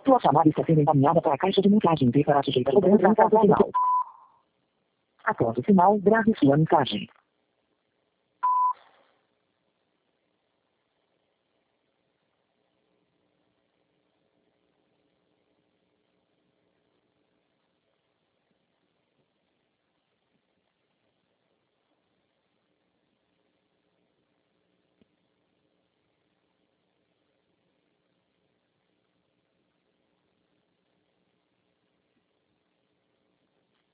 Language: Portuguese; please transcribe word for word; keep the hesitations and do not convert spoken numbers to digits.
Sua chamada está sendo encaminhada para a caixa de mensagem e será sujeita a cobrança em caso final. Após o sinal, grave sua mensagem.